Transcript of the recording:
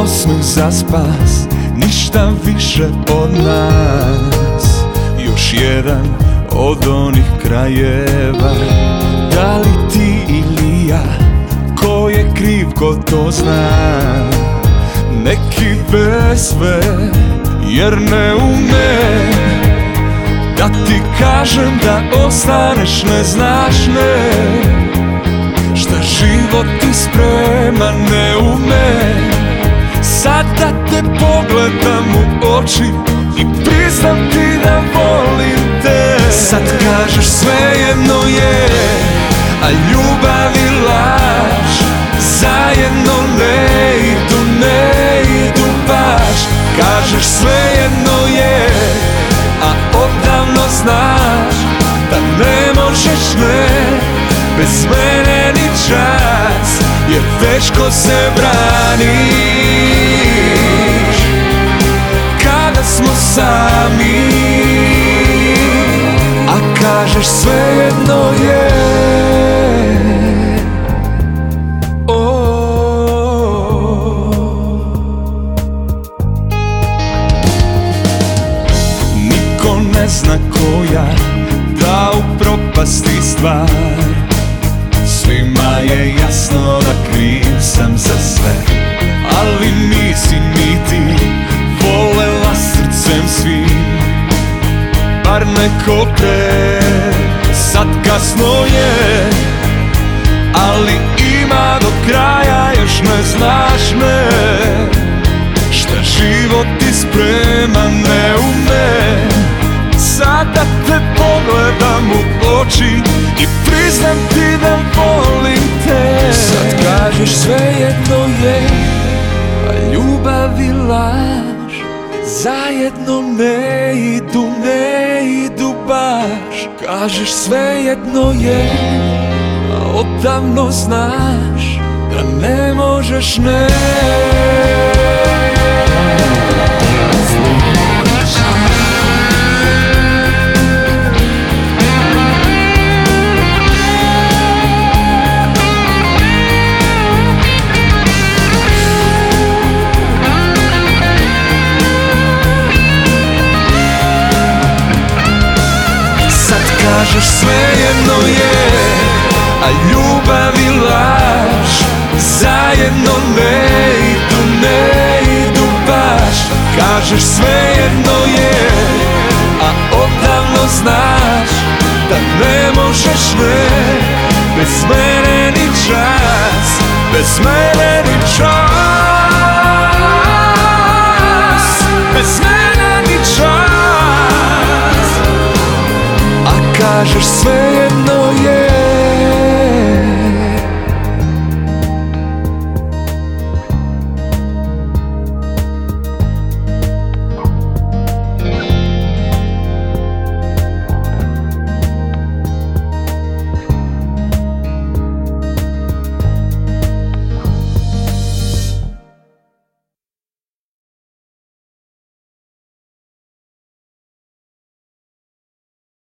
dovoljno snu za spas, ništa više od nas. Još jedan od onih krajeva. Da li ti ili ja, ko je kriv, ko to zna? Neki besve, jer ne umem da ti kažem da ostaneš, ne znaš, ne. Šta život ti sprema, ne umem sad da te pogledam u oči i priznam ti da volim te. Sad kažeš svejedno je, a ljubav i laž zajedno ne idu baš. Kažeš svejedno je, a odavno znaš da ne možeš, ne, bez mene ni čas, jer teško se braniš kada smo sami. A kažeš svejedno je. Niko ne zna ko ja, da u propasti stvar. Svima je jasno da kriv sam za sve, ali nisi ni ti volela srcem svim, bar neko pre. Sad kasno je, ali ima do kraja, još ne znaš, ne. Šta život ti sprema, ne umem sad da te pogledam u oči i priznam ti da volim te. Sad kažeš svejedno je, a ljubav i laž zajedno ne idu baš. Kažeš svejedno je, a odavno znaš da ne možeš, ne. Kažeš svejedno je, a ljubav i laž zajedno ne idu baš. Kažeš svejedno je, a odavno znaš da ne možeš, ne, bez mene ni čas, bez mene ni čas.